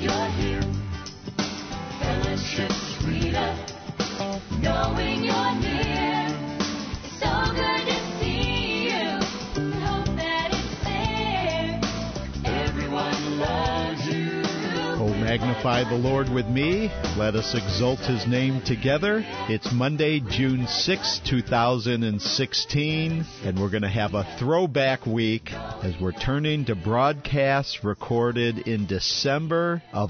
you're here. Fellowship sweeter, knowing you're near. It's so good to see you. Hope that it's there. Everyone loves you. Oh, magnify the Lord with me. Let us exalt His name together. It's Monday, June 6, 2016, and we're going to have a throwback week as we're turning to broadcasts recorded in December of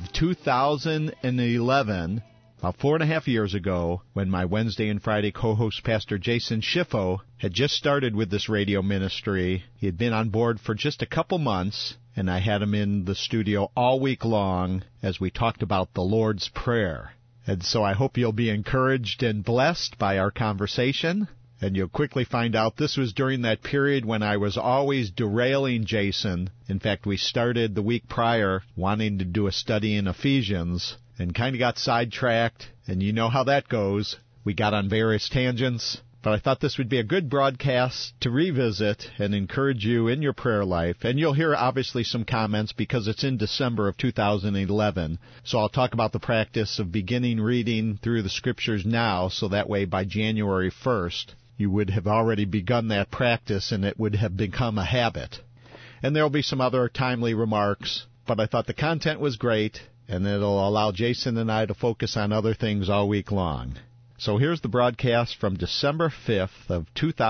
2011, about 4.5 years ago, when my Wednesday and Friday co-host, Pastor Jason Schiffo, had just started with this radio ministry. He had been on board for just a couple months, and I had him in the studio all week long as we talked about the Lord's Prayer. And so I hope you'll be encouraged and blessed by our conversation. And you'll quickly find out this was during that period when I was always derailing Jason. In fact, we started the week prior wanting to do a study in Ephesians and kind of got sidetracked. And you know how that goes. We got on various tangents. But I thought this would be a good broadcast to revisit and encourage you in your prayer life. And you'll hear, obviously, some comments because it's in December of 2011. So I'll talk about the practice of beginning reading through the Scriptures now, so that way by January 1st, you would have already begun that practice and it would have become a habit. And there will be some other timely remarks, but I thought the content was great, and it'll allow Jason and I to focus on other things all week long. So here's the broadcast from December 5th of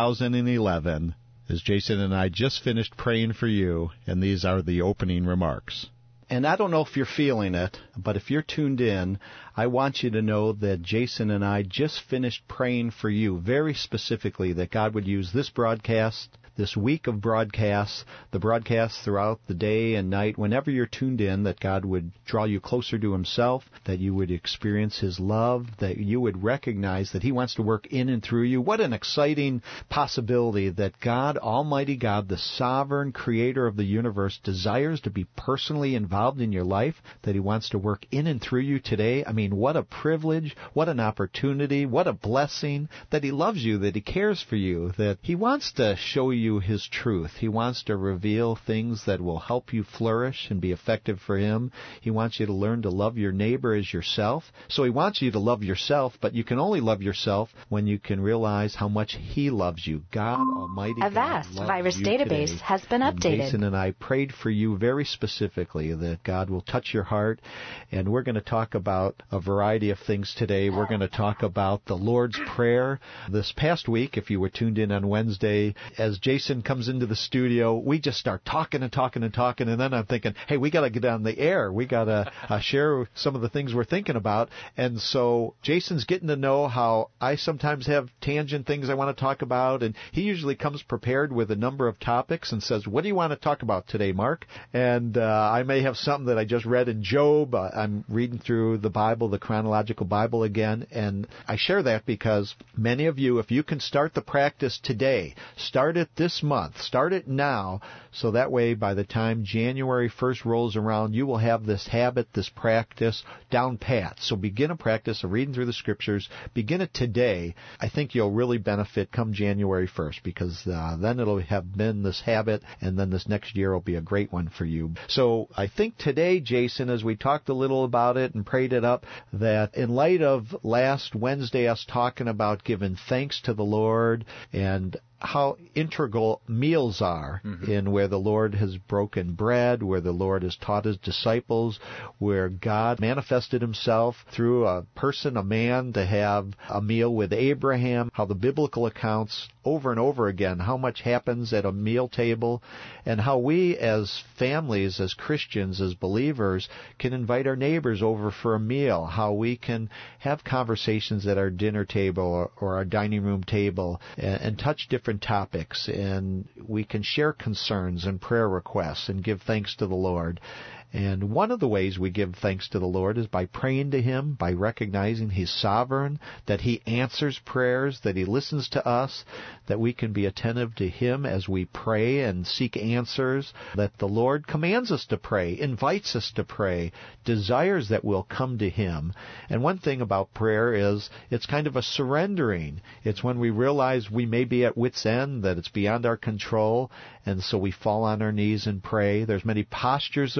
2011, as Jason and I just finished praying for you, and these are the opening remarks. And I don't know if you're feeling it, but if you're tuned in, I want you to know that Jason and I just finished praying for you, very specifically that God would use this broadcast, this week of broadcasts, the broadcasts throughout the day and night, whenever you're tuned in, that God would draw you closer to Himself, that you would experience His love, that you would recognize that He wants to work in and through you. What an exciting possibility that God, Almighty God, the sovereign creator of the universe, desires to be personally involved in your life, that He wants to work in and through you today. I mean, what a privilege, what an opportunity, what a blessing, that He loves you, that He cares for you, that He wants to show you His truth. He wants to reveal things that will help you flourish and be effective for Him. He wants you to learn to love your neighbor as yourself. So He wants you to love yourself, but you can only love yourself when you can realize how much He loves you. God Almighty God Avast loves virus you database today. has been And updated. Jason and I prayed for you very specifically that God will touch your heart, and we're going to talk about a variety of things today. We're going to talk about the Lord's Prayer. This past week, if you were tuned in on Wednesday, as Jason comes into the studio, we just start talking, and then I'm thinking, hey, we got to get on the air. We got to share some of the things we're thinking about. And so Jason's getting to know how I sometimes have tangent things I want to talk about, and he usually comes prepared with a number of topics and says, what do you want to talk about today, Mark? And I may have something that I just read in Job. I'm reading through the Bible, the chronological Bible again, and I share that because many of you, if you can start the practice today, start it this month, start it now, so that way by the time January 1st rolls around, you will have this habit, this practice down pat. So begin a practice of reading through the Scriptures. Begin it today. I think you'll really benefit come January 1st, because then it'll have been this habit, and then this next year will be a great one for you. So I think today, Jason, as we talked a little about it and prayed it up, that in light of last Wednesday us talking about giving thanks to the Lord and how integral meals are in where the Lord has broken bread, where the Lord has taught His disciples, where God manifested Himself through a person, a man, to have a meal with Abraham, how the biblical accounts over and over again, how much happens at a meal table, and how we as families, as Christians, as believers, can invite our neighbors over for a meal, how we can have conversations at our dinner table or our dining room table and touch different topics, and we can share concerns and prayer requests and give thanks to the Lord. And one of the ways we give thanks to the Lord is by praying to Him, by recognizing He's sovereign, that He answers prayers, that He listens to us, that we can be attentive to Him as we pray and seek answers, that the Lord commands us to pray, invites us to pray, desires that we'll come to Him. And one thing about prayer is it's kind of a surrendering. It's when we realize we may be at wit's end, that it's beyond our control, and so we fall on our knees and pray. There's many postures of prayer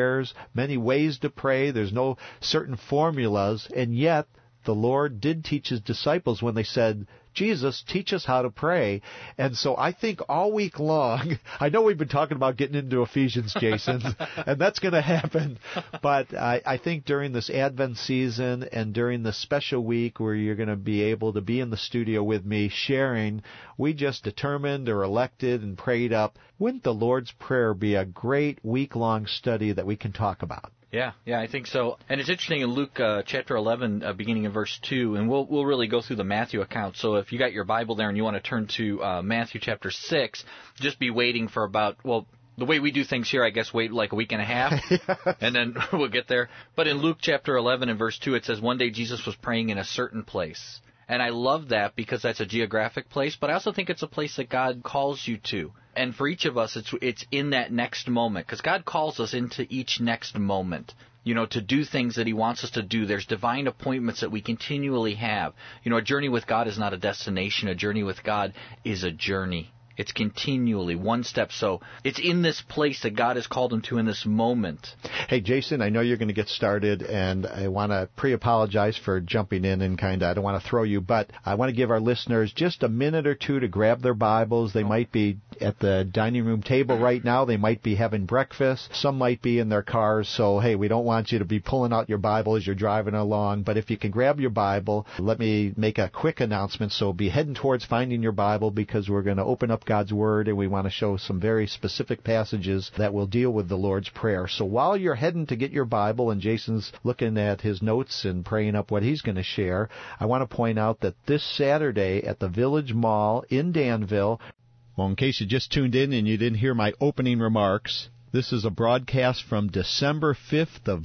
prayers, many ways to pray. There's no certain formulas, and yet the Lord did teach his disciples when they said, Jesus, teach us how to pray. And so I think all week long, I know we've been talking about getting into Ephesians, Jason, and that's going to happen. But I think during this Advent season and during the special week where you're going to be able to be in the studio with me sharing, we just determined or elected and prayed up, wouldn't the Lord's Prayer be a great week-long study that we can talk about? Yeah, I think so. And it's interesting in Luke chapter 11, beginning in verse 2, and we'll really go through the Matthew account. So if you got your Bible there and you want to turn to Matthew chapter 6, just be waiting for about, well, the way we do things here, I guess, wait like a week and a half, and then we'll get there. But in Luke chapter 11 and verse 2, it says, one day Jesus was praying in a certain place. And I love that because that's a geographic place, but I also think it's a place that God calls you to. And for each of us, it's in that next moment, because God calls us into each next moment, to do things that he wants us to do. There's divine appointments that we continually have. A journey with God is not a destination. A journey with God is a journey. It's continually one step. So it's in this place that God has called him to in this moment. Hey, Jason, I know you're going to get started, and I want to pre-apologize for jumping in and I don't want to throw you, but I want to give our listeners just a minute or two to grab their Bibles. They might be at the dining room table right now. They might be having breakfast. Some might be in their cars. So, hey, we don't want you to be pulling out your Bible as you're driving along. But if you can grab your Bible, let me make a quick announcement. So be heading towards finding your Bible, because we're going to open up God's Word, and we want to show some very specific passages that will deal with the Lord's Prayer. So while you're heading to get your Bible and Jason's looking at his notes and praying up what he's going to share, I want to point out that this Saturday at the Village Mall in Danville, well, in case you just tuned in and you didn't hear my opening remarks, this is a broadcast from December 5th of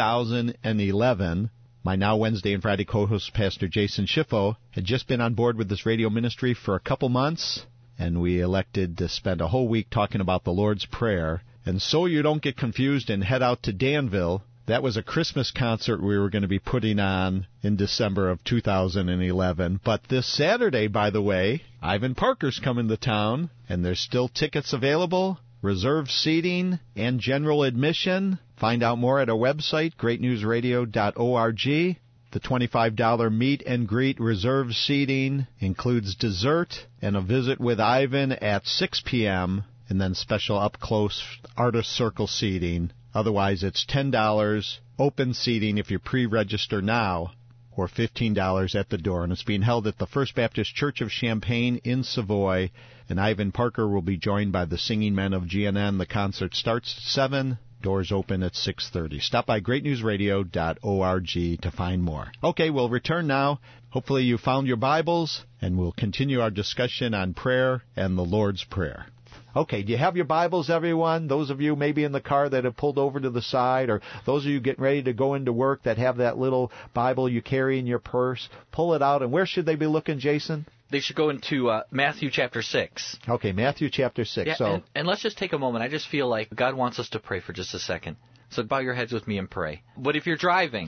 2011. My now Wednesday and Friday co-host, Pastor Jason Schiffo, had just been on board with this radio ministry for a couple months, and we elected to spend a whole week talking about the Lord's Prayer. And so you don't get confused and head out to Danville, that was a Christmas concert we were going to be putting on in December of 2011. But this Saturday, by the way, Ivan Parker's coming to town, and there's still tickets available, reserved seating, and general admission. Find out more at our website, greatnewsradio.org. The $25 meet and greet reserved seating includes dessert and a visit with Ivan at 6 p.m., and then special up-close artist circle seating. Otherwise, it's $10 open seating if you pre-register now, or $15 at the door. And it's being held at the First Baptist Church of Champaign in Savoy. And Ivan Parker will be joined by the singing men of GNN. The concert starts at 7. Doors open at 6:30. Stop by greatnewsradio.org to find more. Okay, we'll return now. Hopefully you found your Bibles, and we'll continue our discussion on prayer and the Lord's Prayer. Okay, do you have your Bibles, everyone? Those of you maybe in the car that have pulled over to the side, or those of you getting ready to go into work that have that little Bible you carry in your purse, pull it out. And where should they be looking, Jason? They should go into Matthew chapter 6. Okay, Matthew chapter 6. Yeah, and let's just take a moment. I just feel like God wants us to pray for just a second. So bow your heads with me and pray. But if you're driving,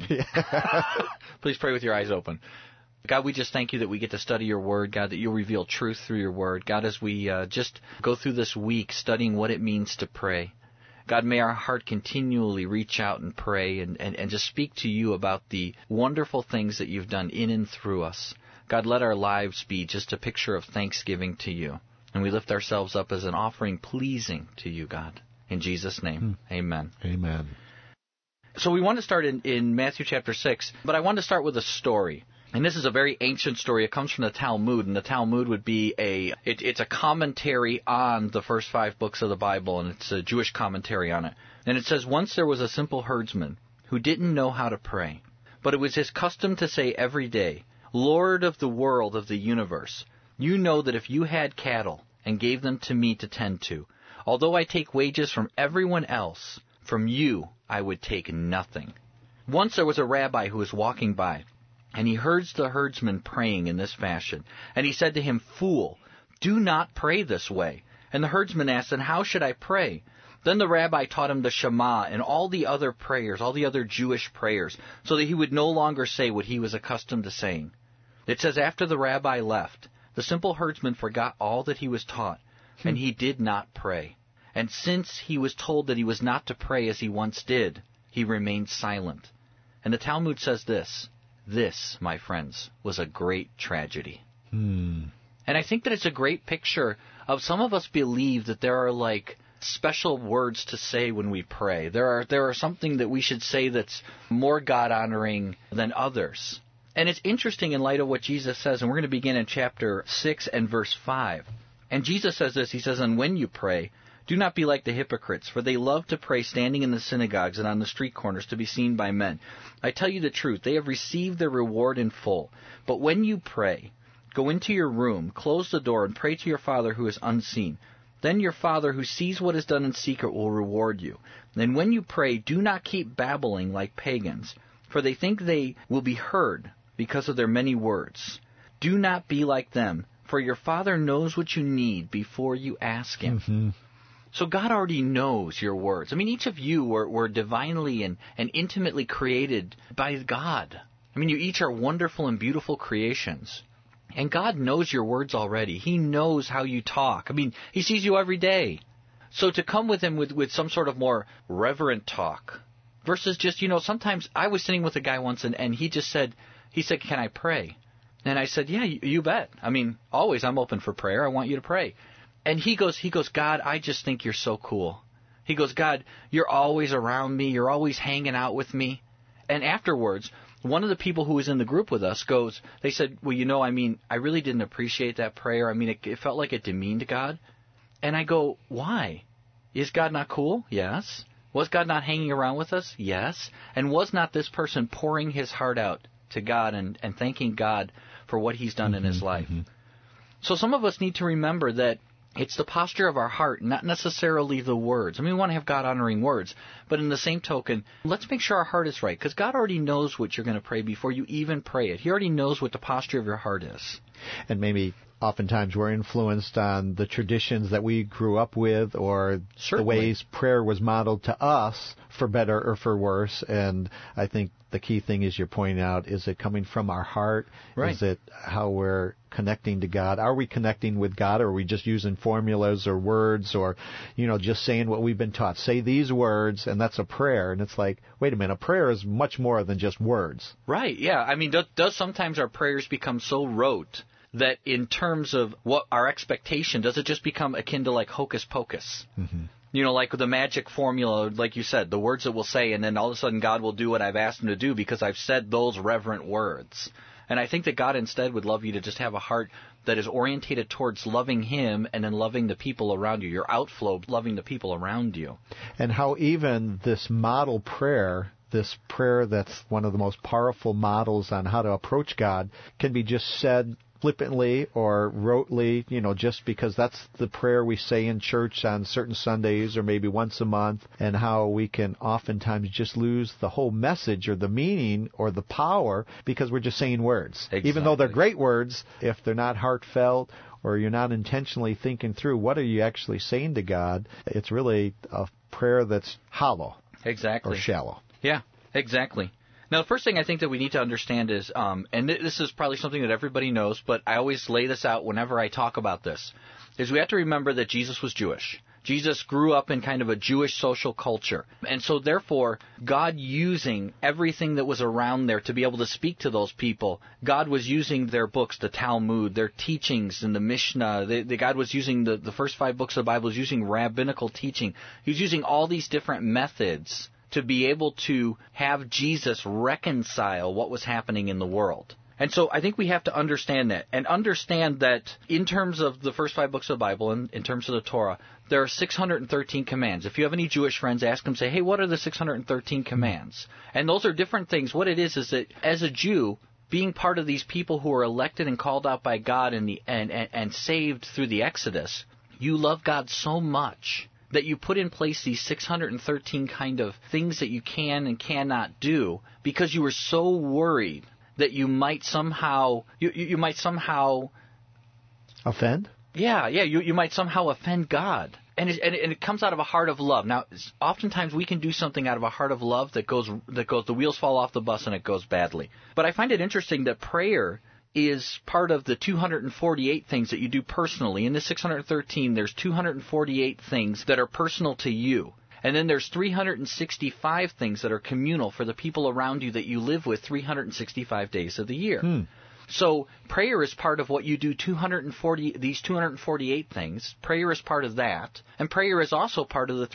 please pray with your eyes open. God, we just thank you that we get to study your word, God, that you'll reveal truth through your word. God, as we just go through this week studying what it means to pray, God, may our heart continually reach out and pray and just speak to you about the wonderful things that you've done in and through us. God, let our lives be just a picture of thanksgiving to you. And we lift ourselves up as an offering pleasing to you, God. In Jesus' name, amen. Amen. So we want to start in Matthew chapter 6, but I want to start with a story. And this is a very ancient story. It comes from the Talmud, and the Talmud would be it's a commentary on the first 5 books of the Bible, and it's a Jewish commentary on it. And it says, once there was a simple herdsman who didn't know how to pray, but it was his custom to say every day, Lord of the world, of the universe, you know that if you had cattle and gave them to me to tend to, although I take wages from everyone else, from you I would take nothing. Once there was a rabbi who was walking by, and he heard the herdsman praying in this fashion. And he said to him, Fool, do not pray this way. And the herdsman asked, And how should I pray? Then the rabbi taught him the Shema and all the other prayers, all the other Jewish prayers, so that he would no longer say what he was accustomed to saying. It says, after the rabbi left, the simple herdsman forgot all that he was taught, and he did not pray. And since he was told that he was not to pray as he once did, he remained silent. And the Talmud says this: this, my friends, was a great tragedy. And I think that it's a great picture of some of us believe that there are like special words to say when we pray. There are something that we should say that's more God-honoring than others. And it's interesting in light of what Jesus says, and we're going to begin in chapter 6 and verse 5. And Jesus says this, he says, "And when you pray, do not be like the hypocrites, for they love to pray standing in the synagogues and on the street corners to be seen by men. I tell you the truth, they have received their reward in full. But when you pray, go into your room, close the door, and pray to your Father who is unseen. Then your Father who sees what is done in secret will reward you. And when you pray, do not keep babbling like pagans, for they think they will be heard because of their many words. Do not be like them, for your Father knows what you need before you ask Him." So God already knows your words. I mean, each of you were divinely and intimately created by God. I mean, you each are wonderful and beautiful creations. And God knows your words already. He knows how you talk. I mean, He sees you every day. So to come with Him with some sort of more reverent talk versus just, sometimes I was sitting with a guy once and he said, "Can I pray?" And I said, "Yeah, you bet. I mean, always I'm open for prayer. I want you to pray." And he goes, "God, I just think you're so cool." He goes, "God, you're always around me. You're always hanging out with me." And afterwards, one of the people who was in the group with us they said, "Well, I really didn't appreciate that prayer. I mean, it felt like it demeaned God." And I go, "Why? Is God not cool?" Yes. Was God not hanging around with us? Yes. And was not this person pouring his heart out to God and thanking God for what He's done in his life? So some of us need to remember that it's the posture of our heart, not necessarily the words. I mean, we want to have God-honoring words, but in the same token, let's make sure our heart is right, because God already knows what you're going to pray before you even pray it. He already knows what the posture of your heart is. And maybe oftentimes we're influenced on the traditions that we grew up with or Certainly. the ways prayer was modeled to us, for better or for worse. And I think the key thing is you're pointing out, is it coming from our heart? Right. Is it how we're connecting to God? Are we connecting with God, or are we just using formulas or words, or, just saying what we've been taught? Say these words, and that's a prayer. And it's like, wait a minute, a prayer is much more than just words. Right, yeah. I mean, does sometimes our prayers become so rote that in terms of what our expectation, does it just become akin to like hocus pocus? Like the magic formula, like you said, the words that we'll say, and then all of a sudden God will do what I've asked Him to do because I've said those reverent words. And I think that God instead would love you to just have a heart that is orientated towards loving Him and then loving the people around you, your outflow, loving the people around you. And how even this model prayer, this prayer that's one of the most powerful models on how to approach God, can be just said flippantly or rotely, just because that's the prayer we say in church on certain Sundays or maybe once a month, and how we can oftentimes just lose the whole message or the meaning or the power because we're just saying words. Exactly. Even though they're great words, if they're not heartfelt or you're not intentionally thinking through what are you actually saying to God, it's really a prayer that's hollow. Exactly. Or shallow. Yeah, exactly. Now, the first thing I think that we need to understand is, and this is probably something that everybody knows, but I always lay this out whenever I talk about this, is we have to remember that Jesus was Jewish. Jesus grew up in kind of a Jewish social culture. And so, therefore, God using everything that was around there to be able to speak to those people, God was using their books, the Talmud, their teachings in the Mishnah. God was using the first 5 books of the Bible, was using rabbinical teaching. He was using all these different methods to be able to have Jesus reconcile what was happening in the world. And so I think we have to understand that, and understand that in terms of the first 5 books of the Bible, and in terms of the Torah, there are 613 commands. If you have any Jewish friends, ask them, say, hey, what are the 613 commands? And those are different things. What it is that as a Jew, being part of these people who are elected and called out by God and saved through the Exodus, you love God so much that you put in place these 613 kind of things that you can and cannot do because you were so worried that you might somehow you might somehow offend? You might somehow offend God. And it comes out of a heart of love. Now, oftentimes we can do something out of a heart of love that goes the wheels fall off the bus and it goes badly. But I find it interesting that prayer is part of the 248 things that you do personally. In the 613, there's 248 things that are personal to you. And then there's 365 things that are communal for the people around you that you live with 365 days of the year. So prayer is part of what you do 248 things. Prayer is part of that. And prayer is also part of the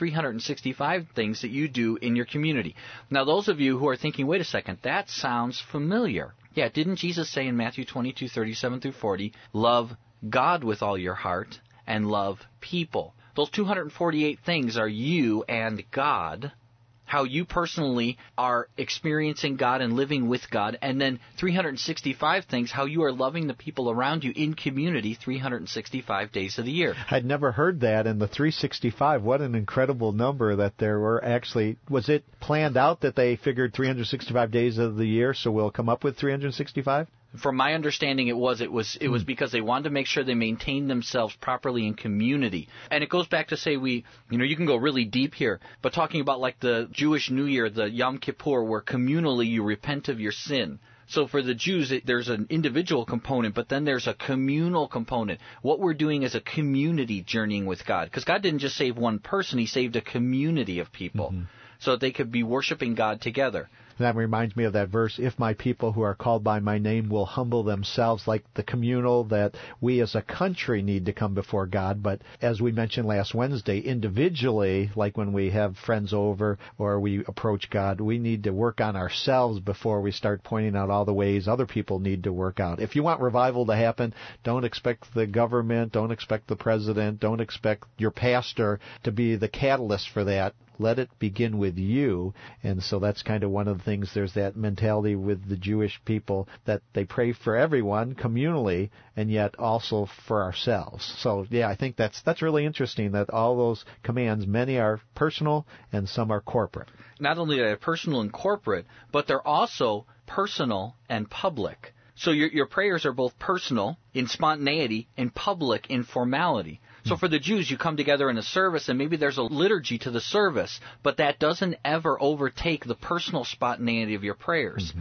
365 things that you do in your community. Now, those of you who are thinking, wait a second, that sounds familiar. Yeah, didn't Jesus say in Matthew 22:37-40, love God with all your heart and love people? Those 248 things are you and God, how you personally are experiencing God and living with God, and then 365 things, how you are loving the people around you in community 365 days of the year. I'd never heard that, and the 365, what an incredible number that there were actually. Was it planned out that they figured 365 days of the year, so we'll come up with 365? From my understanding, it was because they wanted to make sure they maintained themselves properly in community. And it goes back to say you can go really deep here, but talking about like the Jewish New Year, the Yom Kippur, where communally you repent of your sin. So for the Jews, there's an individual component, but then there's a communal component. What we're doing is a community journeying with God. Because God didn't just save one person, He saved a community of people so that they could be worshiping God together. That reminds me of that verse, if my people who are called by my name will humble themselves, like the communal that we as a country need to come before God. But as we mentioned last Wednesday, individually, like when we have friends over or we approach God, we need to work on ourselves before we start pointing out all the ways other people need to work out. If you want revival to happen, don't expect the government, don't expect the president, don't expect your pastor to be the catalyst for that. Let it begin with you. And so that's kind of one of the things. There's that mentality with the Jewish people that they pray for everyone communally and yet also for ourselves. So, yeah, I think that's really interesting that all those commands, many are personal and some are corporate. Not only are they personal and corporate, but they're also personal and public. So your prayers are both personal in spontaneity and public in formality. So for the Jews, you come together in a service, and maybe there's a liturgy to the service, but that doesn't ever overtake the personal spontaneity of your prayers.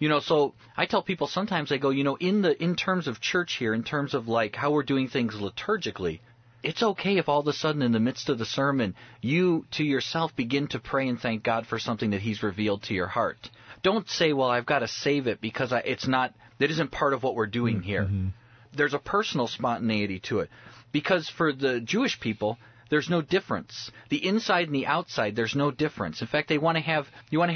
So I tell people sometimes, I go, in terms of church here, in terms of like how we're doing things liturgically, it's okay if all of a sudden in the midst of the sermon, you to yourself begin to pray and thank God for something that He's revealed to your heart. Don't say, well, I've got to save it because it isn't part of what we're doing here. There's a personal spontaneity to it. Because for the Jewish people, there's no difference. The inside and the outside, there's no difference. In fact, you want to have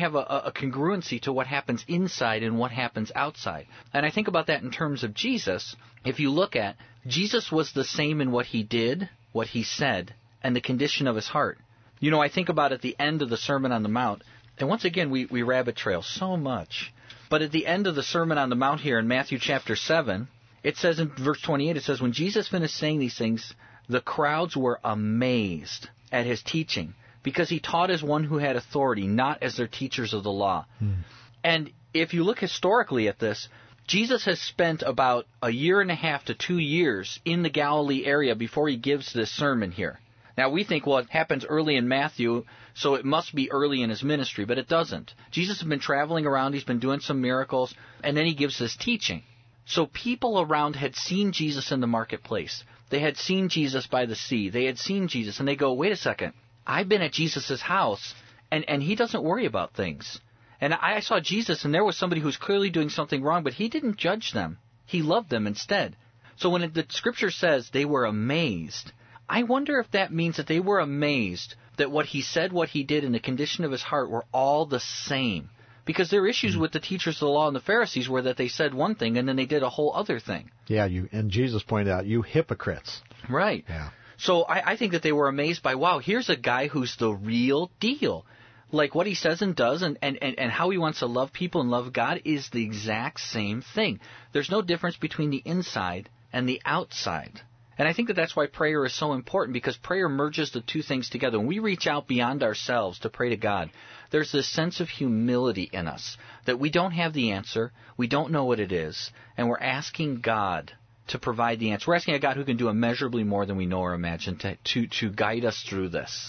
a congruency to what happens inside and what happens outside. And I think about that in terms of Jesus. If you look at, Jesus was the same in what He did, what He said, and the condition of His heart. I think about at the end of the Sermon on the Mount, and once again, we rabbit trail so much. But at the end of the Sermon on the Mount here in Matthew chapter 7, it says in verse 28, it says, when Jesus finished saying these things, the crowds were amazed at His teaching, because He taught as one who had authority, not as their teachers of the law. And if you look historically at this, Jesus has spent about 1.5 to 2 years in the Galilee area before He gives this sermon here. Now we think, well, it happens early in Matthew, so it must be early in His ministry, but it doesn't. Jesus has been traveling around, He's been doing some miracles, and then He gives this teaching. So people around had seen Jesus in the marketplace. They had seen Jesus by the sea. They had seen Jesus, and they go, wait a second, I've been at Jesus' house, and He doesn't worry about things. And I saw Jesus, and there was somebody who's clearly doing something wrong, but He didn't judge them. He loved them instead. So when the Scripture says they were amazed, I wonder if that means that they were amazed that what He said, what He did, and the condition of His heart were all the same. Because there are issues with the teachers of the law and the Pharisees where that they said one thing and then they did a whole other thing. Yeah, and Jesus pointed out, you hypocrites. Right. Yeah. So I think that they were amazed by, wow, here's a guy who's the real deal. Like what he says and does and how he wants to love people and love God is the exact same thing. There's no difference between the inside and the outside. And I think that that's why prayer is so important, because prayer merges the two things together. When we reach out beyond ourselves to pray to God, there's this sense of humility in us that we don't have the answer, we don't know what it is, and we're asking God to provide the answer. We're asking a God who can do immeasurably more than we know or imagine to guide us through this.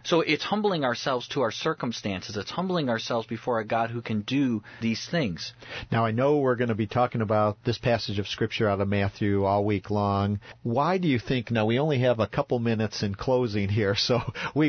So it's humbling ourselves to our circumstances. It's humbling ourselves before a God who can do these things. Now, I know we're going to be talking about this passage of Scripture out of Matthew all week long. Why do you think, now we only have a couple minutes in closing here, so we're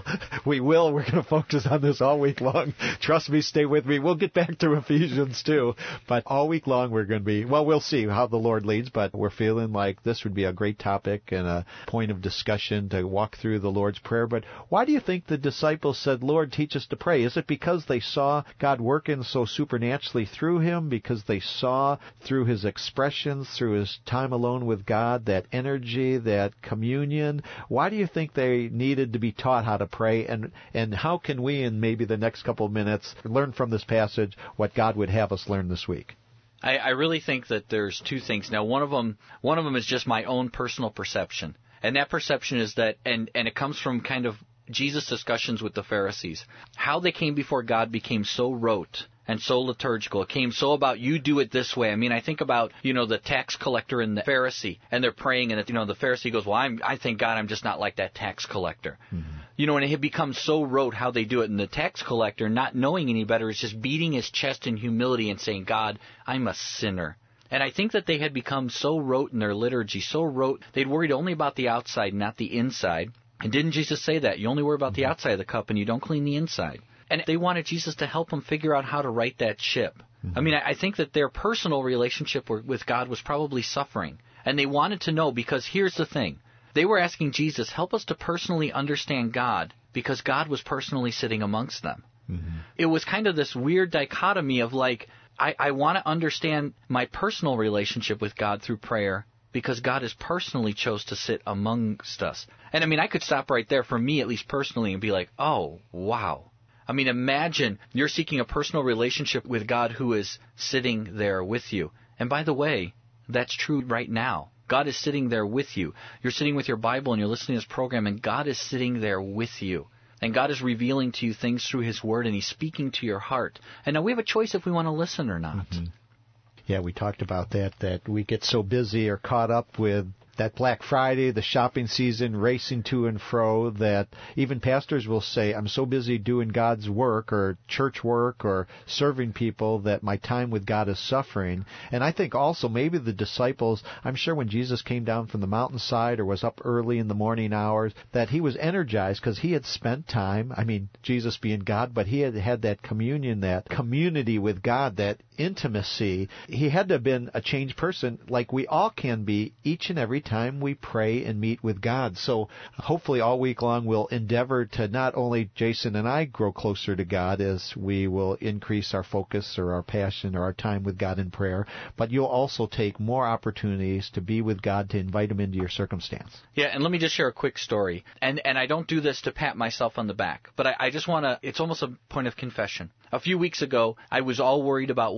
going to focus on this all week long. Trust me, stay with me. We'll get back to Ephesians too. But all week long we're going to be, well, we'll see how the Lord leads, but we're feeling like this would be a great topic and a point of discussion to walk through the Lord's Prayer. But why do you think the disciples said, Lord, teach us to pray? Is it because they saw God working so supernaturally through him, because they saw through his expressions, through his time alone with God, that energy, that communion? Why do you think they needed to be taught how to pray? And how can we, in maybe the next couple of minutes, learn from this passage what God would have us learn this week? I really think that there's two things. Now, one of them is just my own personal perception. And that perception is that, and it comes from kind of Jesus' discussions with the Pharisees. How they came before God became so rote and so liturgical. It came so about, you do it this way. I mean, I think about, the tax collector and the Pharisee, and they're praying, and, the Pharisee goes, well, I thank God I'm just not like that tax collector. Mm-hmm. And it had become so rote how they do it. And the tax collector, not knowing any better, is just beating his chest in humility and saying, God, I'm a sinner. And I think that they had become so rote in their liturgy, so rote, they'd worried only about the outside, not the inside. And didn't Jesus say that? You only worry about the outside of the cup and you don't clean the inside. And they wanted Jesus to help them figure out how to right that ship. Mm-hmm. I mean, I think that their personal relationship with God was probably suffering. And they wanted to know, because here's the thing. They were asking Jesus, help us to personally understand God, because God was personally sitting amongst them. Mm-hmm. It was kind of this weird dichotomy of like, I want to understand my personal relationship with God through prayer, because God has personally chose to sit amongst us. And I mean, I could stop right there for me, at least personally, and be like, oh, wow. I mean, imagine you're seeking a personal relationship with God who is sitting there with you. And by the way, that's true right now. God is sitting there with you. You're sitting with your Bible and you're listening to this program, and God is sitting there with you. And God is revealing to you things through His Word, and He's speaking to your heart. And now we have a choice if we want to listen or not. Mm-hmm. Yeah, we talked about that we get so busy or caught up with that Black Friday, the shopping season, racing to and fro, that even pastors will say, I'm so busy doing God's work or church work or serving people that my time with God is suffering. And I think also maybe the disciples, I'm sure when Jesus came down from the mountainside or was up early in the morning hours, that He was energized because He had spent time, I mean, Jesus being God, but He had that communion, that community with God, that intimacy. He had to have been a changed person like we all can be each and every time we pray and meet with God. So hopefully all week long we'll endeavor to not only Jason and I grow closer to God as we will increase our focus or our passion or our time with God in prayer, but you'll also take more opportunities to be with God, to invite Him into your circumstance. Yeah, and let me just share a quick story. And I don't do this to pat myself on the back, but I just want to, it's almost a point of confession. A few weeks ago, I was all worried about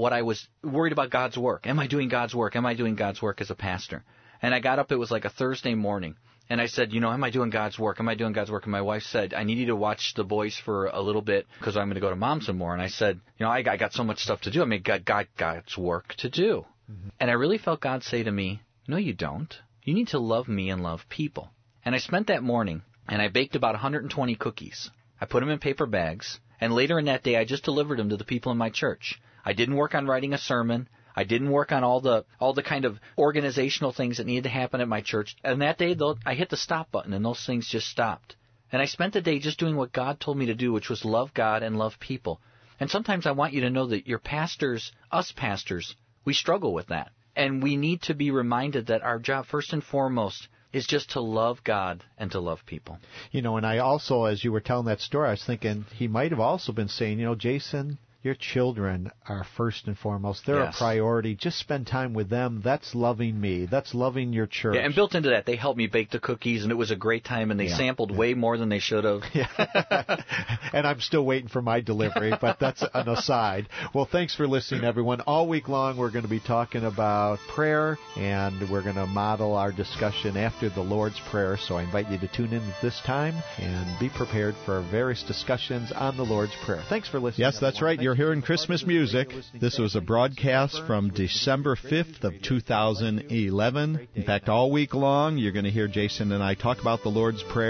God's work. Am I doing God's work? Am I doing God's work as a pastor? And I got up, it was like a Thursday morning, and I said, am I doing God's work? Am I doing God's work? And my wife said, I need you to watch the boys for a little bit because I'm going to go to Mom some more. And I said, I got so much stuff to do. I mean, God's work to do. Mm-hmm. And I really felt God say to me, no, you don't. You need to love me and love people. And I spent that morning, and I baked about 120 cookies. I put them in paper bags, and later in that day, I just delivered them to the people in my church. I didn't work on writing a sermon. I didn't work on all the kind of organizational things that needed to happen at my church. And that day, though, I hit the stop button, and those things just stopped. And I spent the day just doing what God told me to do, which was love God and love people. And sometimes I want you to know that your pastors, us pastors, we struggle with that. And we need to be reminded that our job, first and foremost, is just to love God and to love people. And I also, as you were telling that story, I was thinking He might have also been saying, Jason, your children are first and foremost. They're a priority. Just spend time with them. That's loving me. That's loving your church. Yeah, and built into that, they helped me bake the cookies, and it was a great time, and they sampled way more than they should have. Yeah. And I'm still waiting for my delivery, but that's an aside. Well, thanks for listening, everyone. All week long, we're going to be talking about prayer, and we're going to model our discussion after the Lord's Prayer. So I invite you to tune in at this time and be prepared for various discussions on the Lord's Prayer. Thanks for listening. Yes, that's right. You're hearing Christmas music. This was a broadcast from December 5th of 2011. In fact, all week long, you're going to hear Jason and I talk about the Lord's Prayer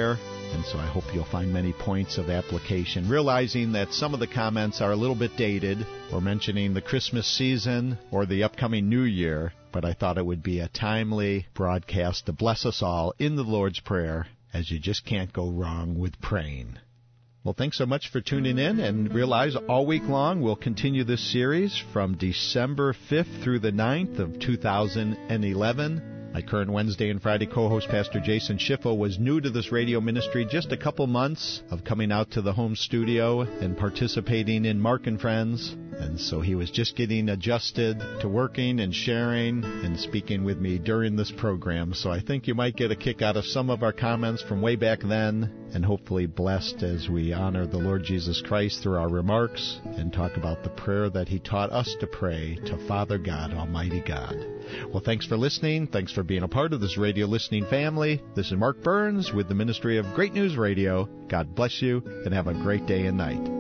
And so I hope you'll find many points of application, realizing that some of the comments are a little bit dated or mentioning the Christmas season or the upcoming New Year, but I thought it would be a timely broadcast to bless us all in the Lord's Prayer, as you just can't go wrong with praying. Well, thanks so much for tuning in, and realize all week long we'll continue this series from December 5th through the 9th of 2011. My current Wednesday and Friday co-host, Pastor Jason Schiffel, was new to this radio ministry, just a couple months of coming out to the home studio and participating in Mark and Friends. And so he was just getting adjusted to working and sharing and speaking with me during this program. So I think you might get a kick out of some of our comments from way back then, and hopefully blessed as we honor the Lord Jesus Christ through our remarks and talk about the prayer that he taught us to pray to Father God, Almighty God. Well, thanks for listening. Thanks for being a part of this radio listening family. This is Mark Burns with the Ministry of Great News Radio. God bless you, and have a great day and night.